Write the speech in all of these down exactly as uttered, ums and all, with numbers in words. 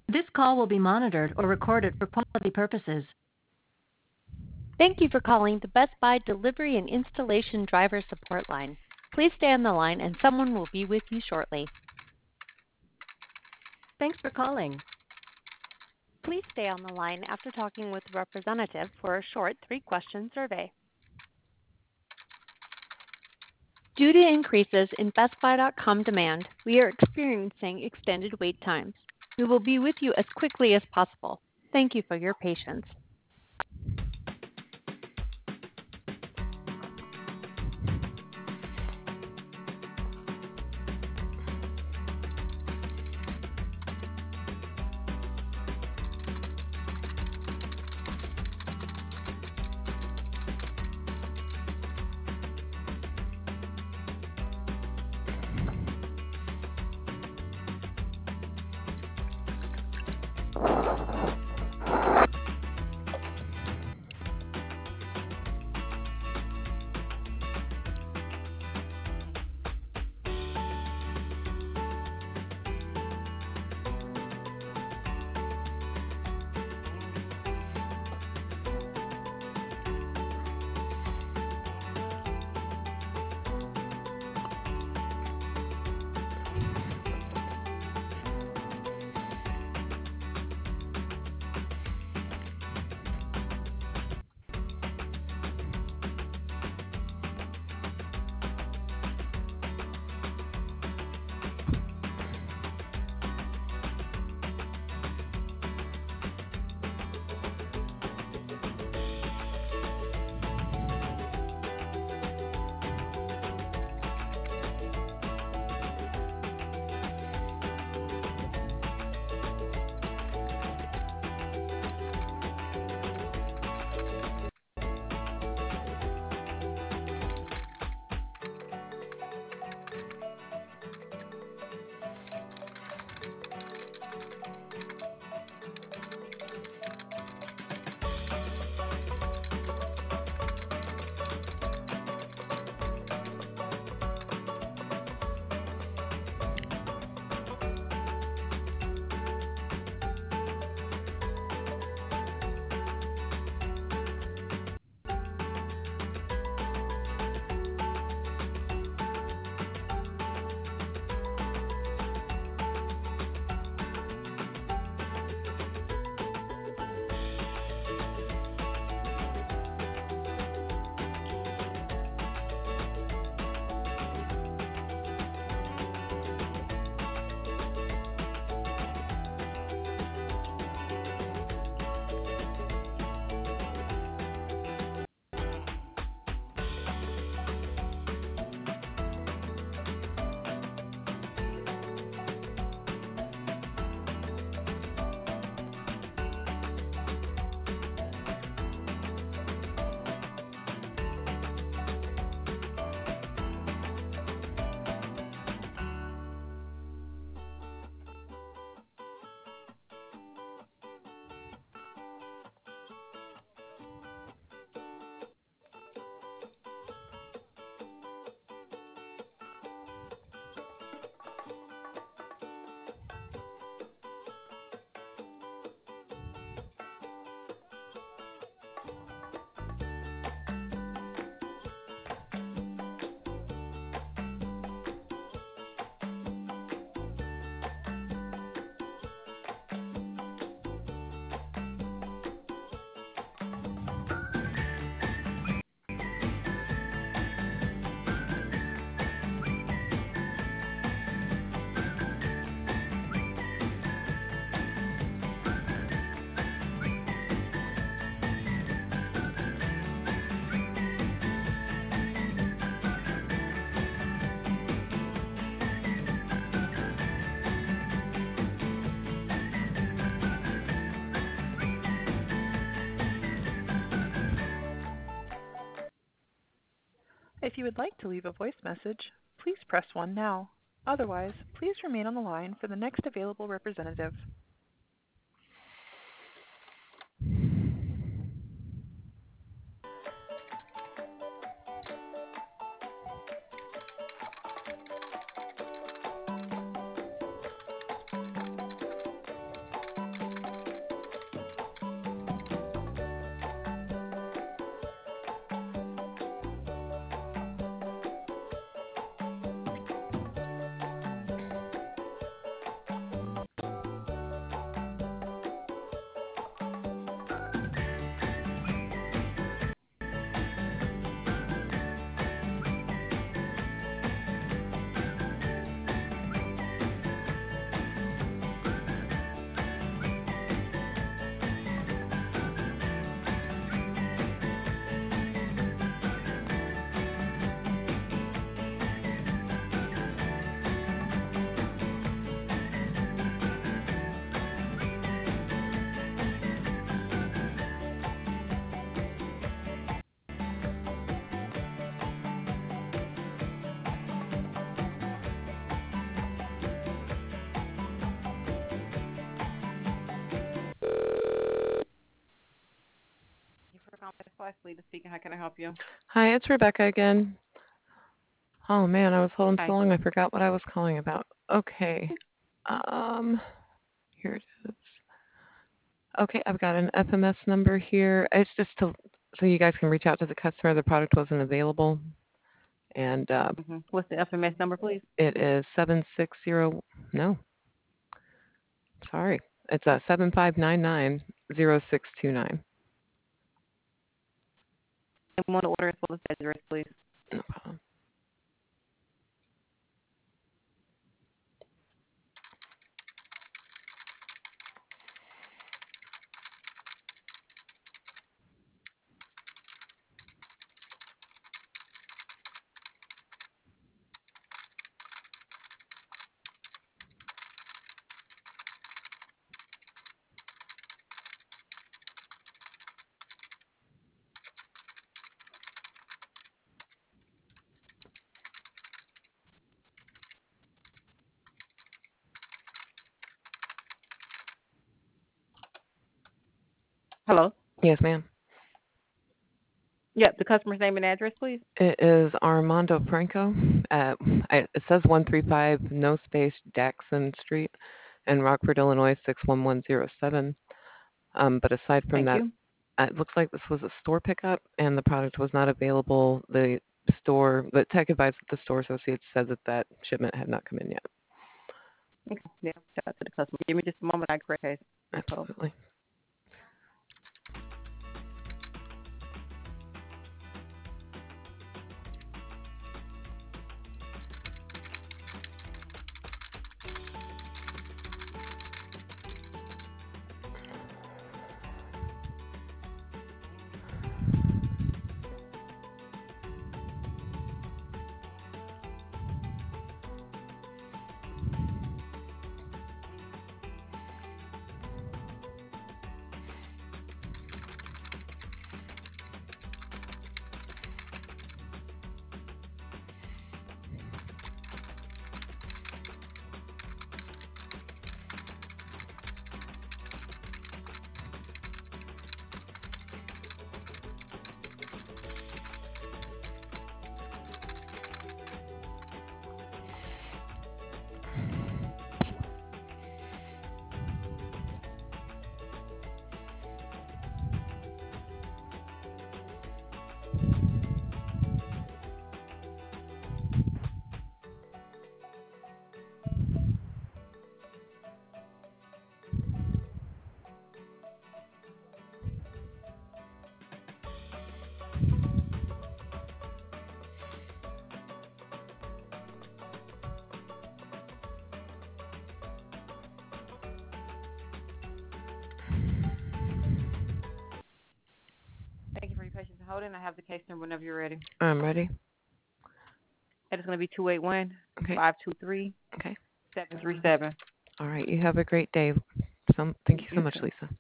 This call will be monitored or recorded for quality purposes. Thank you for calling the Best Buy Delivery and Installation Driver Support Line. Please stay on the line and someone will be with you shortly. Thanks for calling. Please stay on the line after talking with a representative for a short three-question survey. Due to increases in Best Buy dot com demand, we are experiencing extended wait times. We will be with you as quickly as possible. Thank you for your patience. If you would like to leave a voice message, please press one now. Otherwise, please remain on the line for the next available representative. West, Lita speaking. How can I help you? Hi, it's Rebecca again. Oh man, I was holding so Hi. long I forgot what I was calling about. Okay. Um, here it is. Okay, I've got an F M S number here. It's just to so you guys can reach out to the customer. The product wasn't available, and uh, Mm-hmm. What's the F M S number, please? it is seven six zero. No, sorry, it's uh seven five nine nine zero six two nine. And we want to order as well as the address, please. No problem. Hello? Yes, ma'am. Yep, the customer's name and address, please. It is Armando Franco. At, I, it says one three five no space Jackson Street in Rockford, Illinois six one one zero seven. Um, but aside from Thank that, you. uh, it looks like this was a store pickup and the product was not available. The store, the tech advised that the store associates said that that shipment had not come in yet. Okay. Yeah, shout out to the customer. Give me just a moment. I correct case. Absolutely. Thank you for your patience and holding. I have the case number whenever you're ready. I'm ready. That is going to be two eight one, Okay. five two three, Okay. seven three seven. All right. You have a great day. Some, thank you so You much, too. Lisa.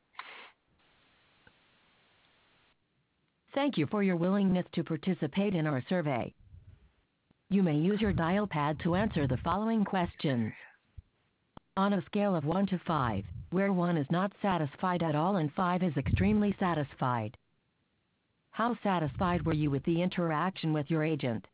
Thank you for your willingness to participate in our survey. You may use your dial pad to answer the following questions. On a scale of one to five, where one is not satisfied at all and five is extremely satisfied, how satisfied were you with the interaction with your agent?